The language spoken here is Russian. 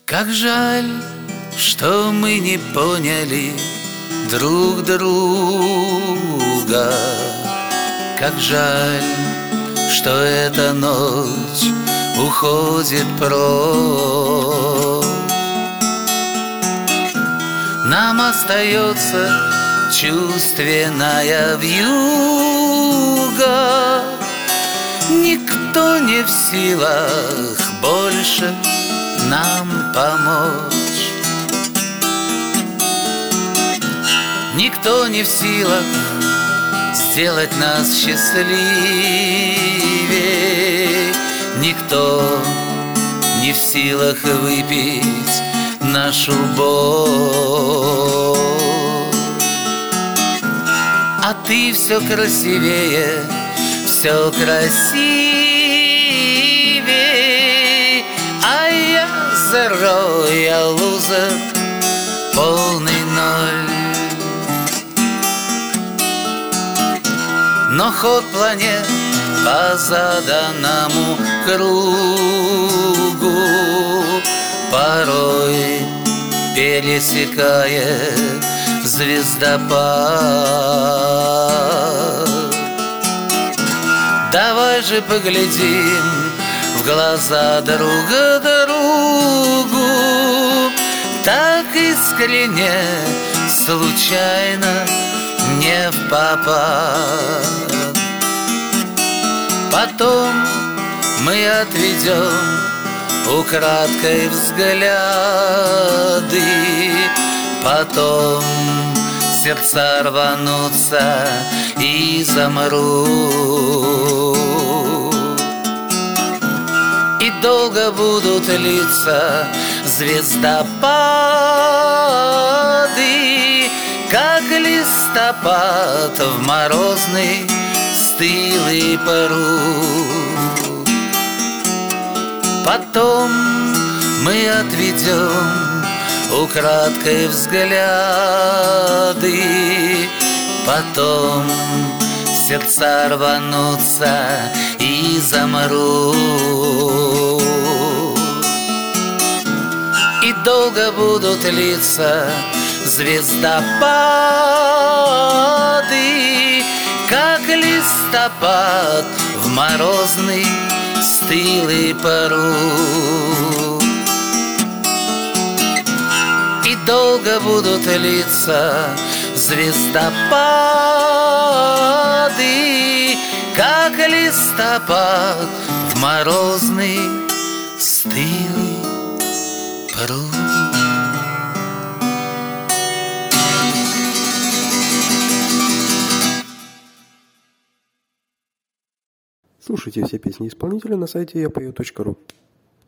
Как жаль, что мы не поняли друг друга. Как жаль, что эта ночь уходит прочь. Нам остается чувственная вьюга. Никто не в силах больше нам помочь. Никто не в силах сделать нас счастливее. Никто не в силах выпить нашу боль. А ты все красивее, все красивее. А я zero, я лузер, полный ноль. Но ход планет по заданному кругу порой пересекает звездопад. Давай же поглядим в глаза друга другу так искренне, случайно, не впопад. Потом мы отведем украдкой взгляды. Потом сердца рванутся и замрут. И долго будут литься звездопады, как листопад в морозный стылый пруд. Потом мы отведем украдкой взгляды. Потом сердца рванутся и замрут. И долго будут литься звездопады, как листопад в морозный стылый пруд. И долго будут литься звездопады, как листопад в морозный стылый пруд. Слушайте все песни исполнителя на сайте yapою.ru.